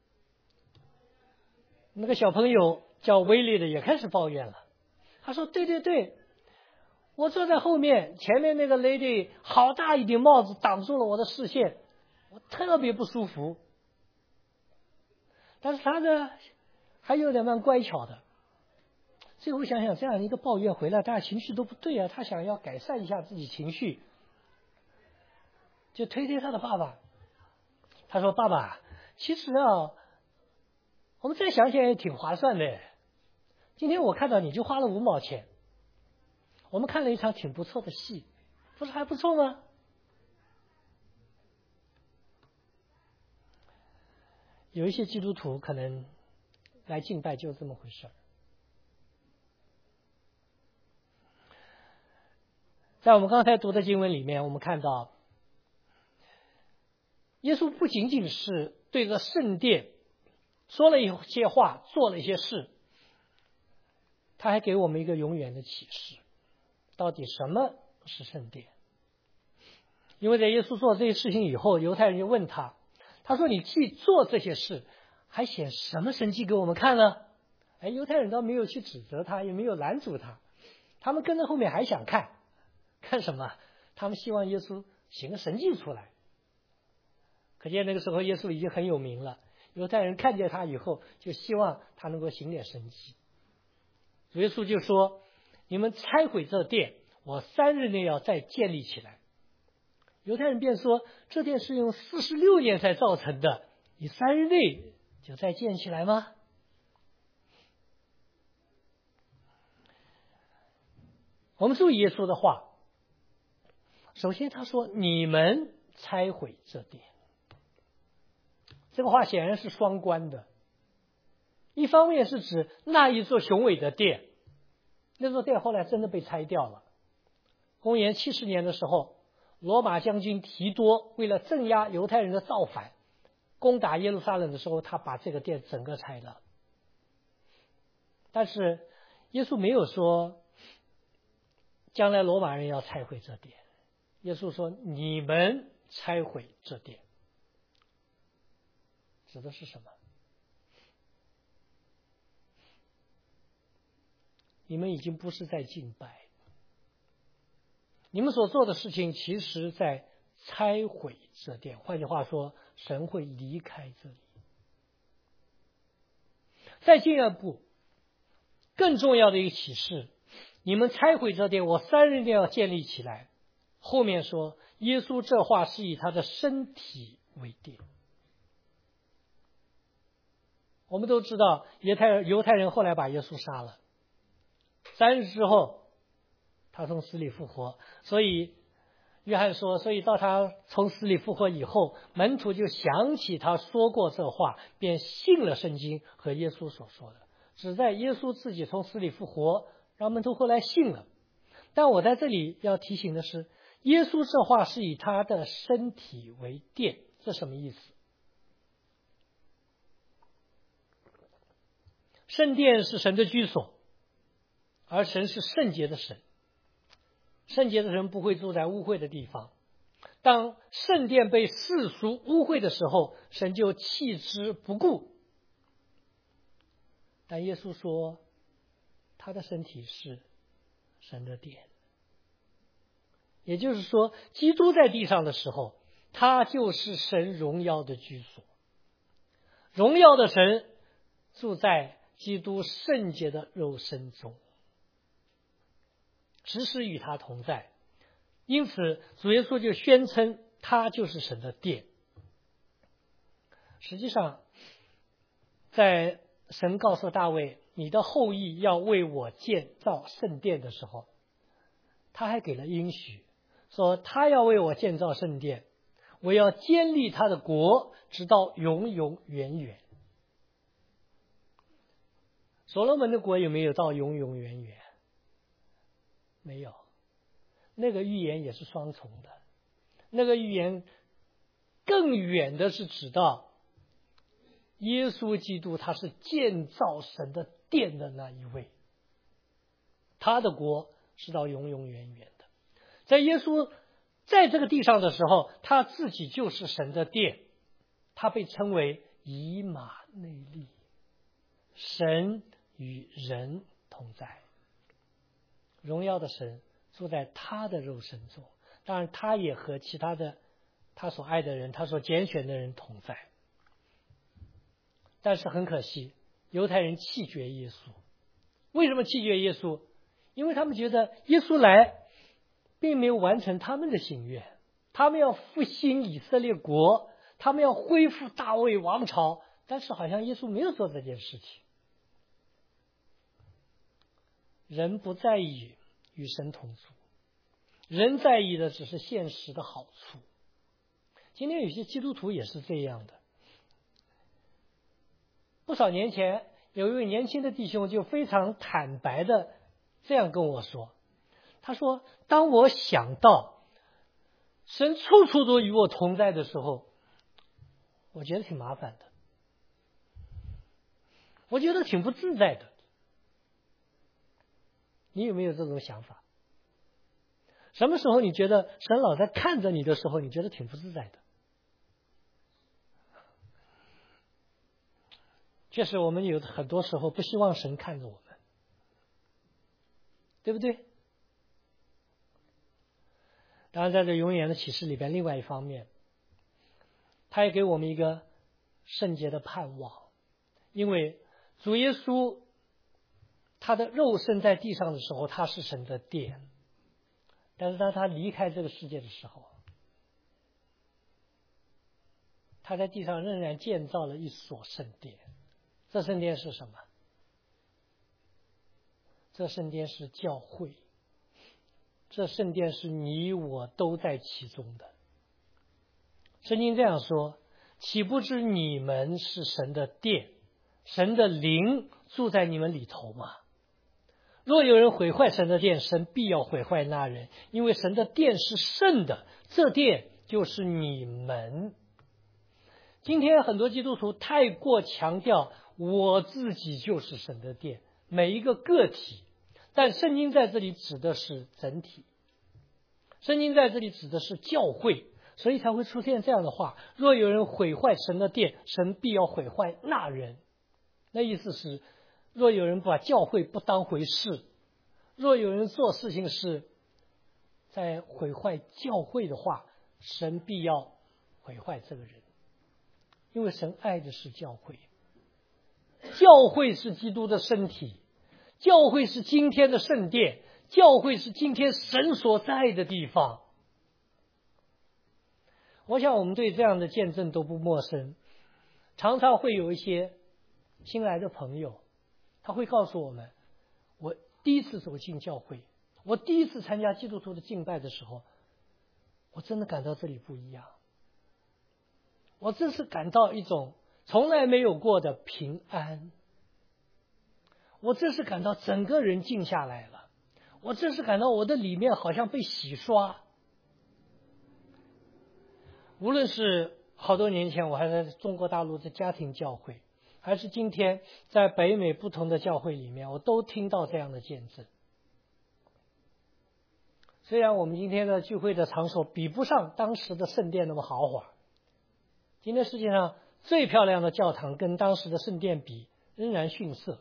那个小朋友叫威利的也开始抱怨了。他说，对对对，我坐在后面，前面那个 lady 好大一顶帽子挡住了我的视线，我特别不舒服。但是他呢还有点蛮乖巧的。最后想想，这样一个抱怨回来，大家情绪都不对啊，他想要改善一下自己情绪，就推推他的爸爸。他说，爸爸，其实啊，我们再想想也挺划算的。今天我看到你就花了五毛钱，我们看了一场挺不错的戏，不是还不错吗？有一些基督徒可能来敬拜就这么回事儿。在我们刚才读的经文里面，我们看到耶稣不仅仅是对着圣殿说了一些话，做了一些事，他他还给我们一个永远的启示，到底什么是圣殿？因为在耶稣做这些事情以后，犹太人就问他，他说你既做这些事，还显什么神迹给我们看呢？哎，犹太人倒没有去指责他，也没有拦阻他，他们跟着后面还想看，看什么？他们希望耶稣行个神迹出来。可见那个时候耶稣已经很有名了，犹太人看见他以后，就希望他能够行点神迹。主耶稣就说，你们拆毁这殿，我三日内要再建立起来。犹太人便说，这殿是用四十六年才造成的，你三日内就再建起来吗？我们注意耶稣的话，首先他说你们拆毁这殿，这个话显然是双关的。一方面是指那一座雄伟的殿，那座殿后来真的被拆掉了。公元七十年的时候，罗马将军提多为了镇压犹太人的造反，攻打耶路撒冷的时候，他把这个殿整个拆了。但是耶稣没有说将来罗马人要拆毁这殿，耶稣说你们拆毁这殿，指的是什么？你们已经不是在敬拜，你们所做的事情其实在拆毁这殿。换句话说，神会离开这里。再进一步，更重要的一个启示，你们拆毁这殿，我三日内要建立起来。后面说，耶稣这话是以他的身体为殿。我们都知道，犹太人犹太人后来把耶稣杀了，三日之后他从死里复活，所以约翰说，所以到他从死里复活以后，门徒就想起他说过这话，便信了圣经和耶稣所说的。只在耶稣自己从死里复活，让门徒后来信了。但我在这里要提醒的是，耶稣这话是以他的身体为殿，这什么意思？圣殿是神的居所，而神是圣洁的神，圣洁的人不会住在污秽的地方。当圣殿被世俗污秽的时候，神就弃之不顾。但耶稣说，他的身体是神的殿，也就是说，基督在地上的时候，他就是神荣耀的居所。荣耀的神住在基督圣洁的肉身中，时时与他同在。因此主耶稣就宣称他就是神的殿。实际上在神告诉大卫，你的后裔要为我建造圣殿的时候，他还给了应许，说他要为我建造圣殿，我要坚立他的国直到永永远远。所罗门的国有没有到永永远远？没有。那个预言也是双重的，那个预言更远的是指到耶稣基督，他是建造神的殿的那一位，他的国是到永永远远的。在耶稣在这个地上的时候，他自己就是神的殿，他被称为以马内利，神与人同在，荣耀的神住在他的肉身中，当然他也和其他的他所爱的人，他所拣选的人同在。但是很可惜，犹太人弃绝耶稣。为什么弃绝耶稣？因为他们觉得耶稣来并没有完成他们的心愿，他们要复兴以色列国，他们要恢复大卫王朝，但是好像耶稣没有做这件事情。人不在意与神同住，人在意的只是现实的好处。今天有些基督徒也是这样的。不少年前，有一位年轻的弟兄就非常坦白的这样跟我说，他说，当我想到神处处都与我同在的时候，我觉得挺麻烦的，我觉得挺不自在的。 你有没有这种想法？什么时候你觉得神老在看着你的时候，你觉得挺不自在的？确实，我们有很多时候不希望神看着我们，对不对？当然，在这永远的启示里边，另外一方面，他也给我们一个圣洁的盼望，因为主耶稣他的肉身在地上的时候，他是神的殿，但是当他离开这个世界的时候，他在地上仍然建造了一所圣殿。这圣殿是什么？这圣殿是教会，这圣殿是你我都在其中的。圣经这样说，岂不知你们是神的殿，神的灵住在你们里头吗？若有人毁坏神的殿，神必要毁坏那人，因为神的殿是圣的，这殿就是你们。今天很多基督徒太过强调我自己就是神的殿，每一个个体，但圣经在这里指的是整体，圣经在这里指的是教会，所以才会出现这样的话：若有人毁坏神的殿，神必要毁坏那人。那意思是，若有人把教会不当回事，若有人做事情是在毁坏教会的话，神必要毁坏这个人，因为神爱的是教会。教会是基督的身体，教会是今天的圣殿，教会是今天神所在的地方。我想我们对这样的见证都不陌生，常常会有一些新来的朋友，他会告诉我们，我第一次走进教会，我第一次参加基督徒的敬拜的时候，我真的感到这里不一样，我真是感到一种从来没有过的平安，我真是感到整个人静下来了，我真是感到我的里面好像被洗刷。无论是好多年前我还在中国大陆的家庭教会，还是今天在北美不同的教会里面，我都听到这样的见证。虽然我们今天的聚会的场所比不上当时的圣殿那么豪华，今天世界上最漂亮的教堂跟当时的圣殿比仍然逊色，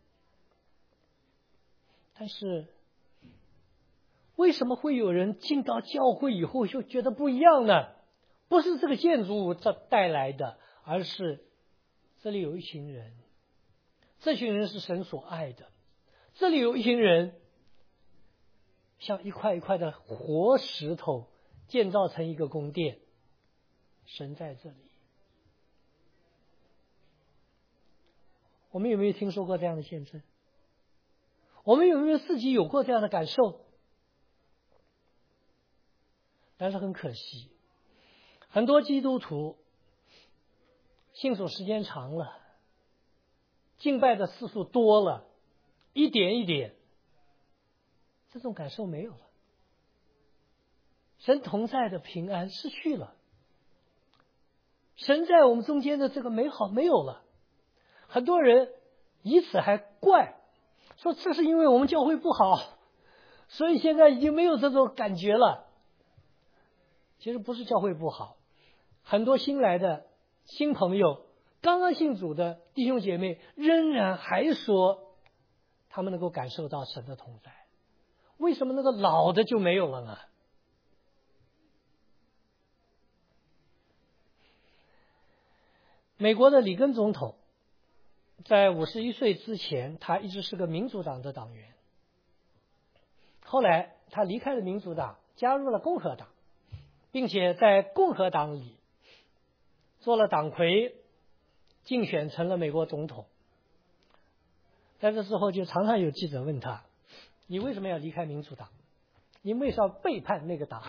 但是为什么会有人进到教会以后就觉得不一样呢？不是这个建筑物这带来的，而是这里有一群人，这群人是神所爱的，这里有一群人像一块一块的活石头建造成一个宫殿，神在这里。我们有没有听说过这样的见证？我们有没有自己有过这样的感受？但是很可惜，很多基督徒信主时间长了，敬拜的次数多了，一点一点，这种感受没有了，神同在的平安失去了，神在我们中间的这个美好没有了。很多人以此还怪，说这是因为我们教会不好，所以现在已经没有这种感觉了。其实不是教会不好，很多新来的新朋友，刚刚信主的弟兄姐妹，仍然还说他们能够感受到神的同在。为什么那个老的就没有了呢？美国的里根总统在五十一岁之前，他一直是个民主党的党员，后来他离开了民主党，加入了共和党，并且在共和党里做了党魁，竞选成了美国总统。在这之后就常常有记者问他，你为什么要离开民主党？你为什么要背叛那个党？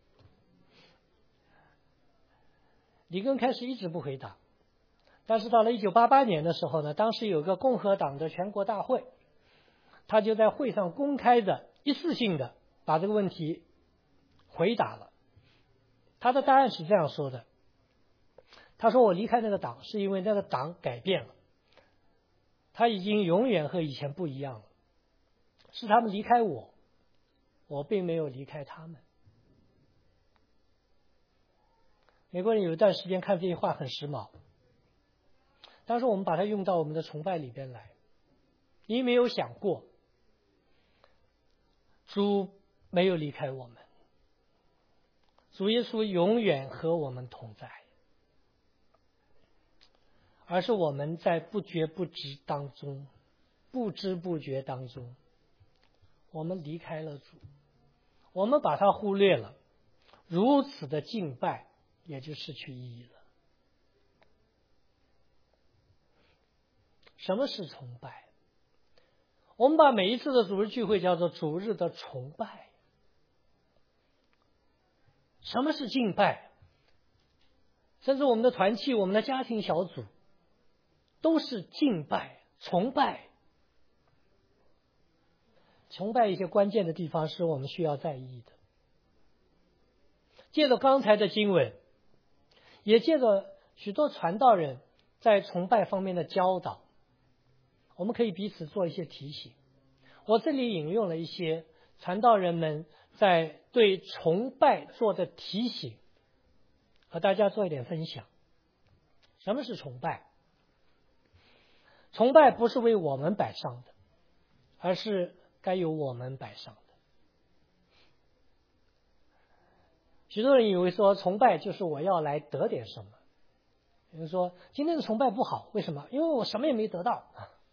里根开始一直不回答，但是到了一九八八年的时候呢，当时有个共和党的全国大会，他就在会上公开的一次性的把这个问题回答了。他的答案是这样说的，他说我离开那个党是因为那个党改变了，他已经永远和以前不一样了， 是他们离开我，我并没有离开他们。美国人有一段时间看这句话很时髦，当时我们把它用到我们的崇拜里边来。你没有想过，主没有离开我们，主耶稣永远和我们同在，而是我们在不觉不知当中，不知不觉当中，我们离开了主，我们把他忽略了，如此的敬拜也就失去意义了。什么是崇拜？我们把每一次的主日聚会叫做主日的崇拜。什么是敬拜？甚至我们的团契、我们的家庭小组都是敬拜、崇拜。崇拜一些关键的地方是我们需要在意的。借着刚才的经文，也借着许多传道人在崇拜方面的教导，我们可以彼此做一些提醒。我这里引用了一些传道人们在对崇拜做的提醒，和大家做一点分享。什么是崇拜？崇拜不是为我们摆上的，而是该由我们摆上的。许多人以为说崇拜就是我要来得点什么。有人说今天的崇拜不好，为什么？因为我什么也没得到。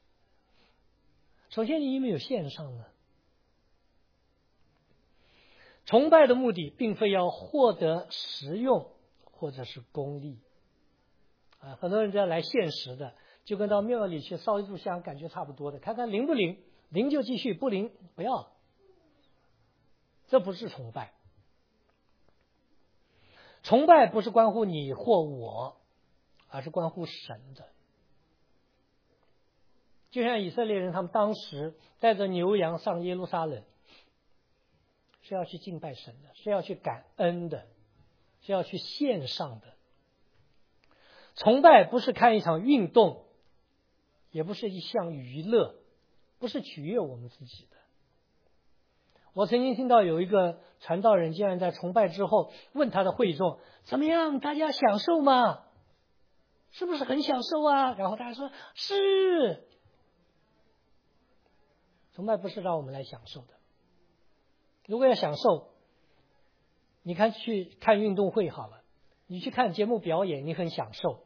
首先你有没有献上呢？崇拜的目的并非要获得实用或者是功利啊，很多人这样来献实的，就跟到庙里去烧一炷香感觉差不多的，看看灵不灵，灵就继续，不灵不要。这不是崇拜。崇拜不是关乎你或我，而是关乎神的。就像以色列人他们当时带着牛羊上耶路撒冷，是要去敬拜神的，是要去感恩的，是要去献上的。崇拜不是看一场运动，也不是一项娱乐，不是取悦我们自己的。我曾经听到有一个传道人竟然在崇拜之后问他的会众，怎么样，大家享受吗？是不是很享受啊？然后大家说是。崇拜不是让我们来享受的。如果要享受，你看去看运动会好了，你去看节目表演，你很享受。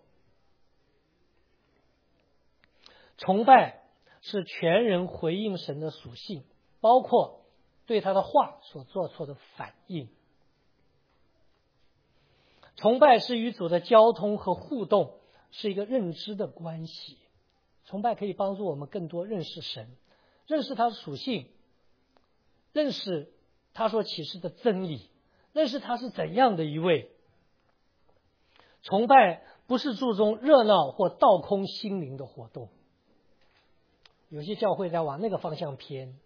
崇拜是全人回应神的属性，包括对他的话所做出的反应。崇拜是与主的交通和互动，是一个认知的关系。崇拜可以帮助我们更多认识神，认识他的属性，认识他所启示的真理，认识他是怎样的一位。崇拜不是注重热闹或倒空心灵的活动，有些教会在往那个方向偏，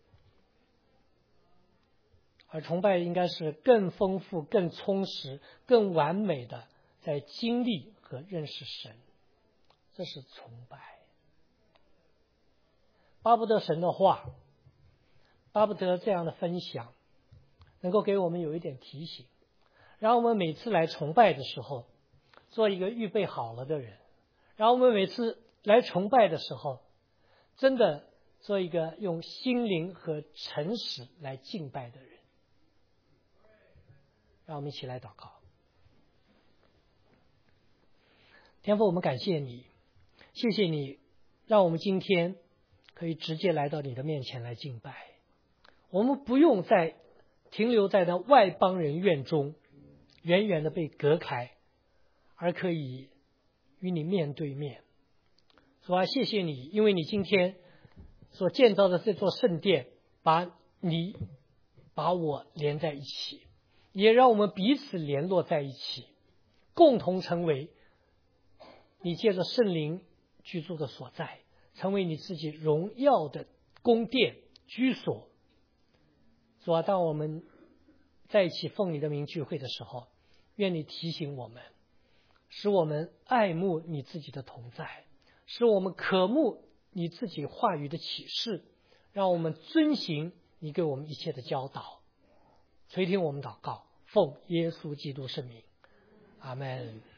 而崇拜应该是更丰富、更充实、更完美的在经历和认识神，这是崇拜。巴不得神的话，巴不得这样的分享能够给我们有一点提醒，让我们每次来崇拜的时候做一个预备好了的人，让我们每次来崇拜的时候真的做一个用心灵和诚实来敬拜的人。让我们一起来祷告。天父，我们感谢你，谢谢你让我们今天可以直接来到你的面前来敬拜，我们不用再停留在那外邦人院中远远的被隔开，而可以与你面对面。主啊，谢谢你，因为你今天所建造的这座圣殿把你把我连在一起，也让我们彼此联络在一起，共同成为你借着圣灵居住的所在，成为你自己荣耀的宫殿居所。主啊，当我们在一起奉你的名聚会的时候，愿你提醒我们，使我们爱慕你自己的同在，使我们渴慕你自己话语的启示，让我们遵行你给我们一切的教导，垂听我们祷告，奉耶稣基督圣名，阿们。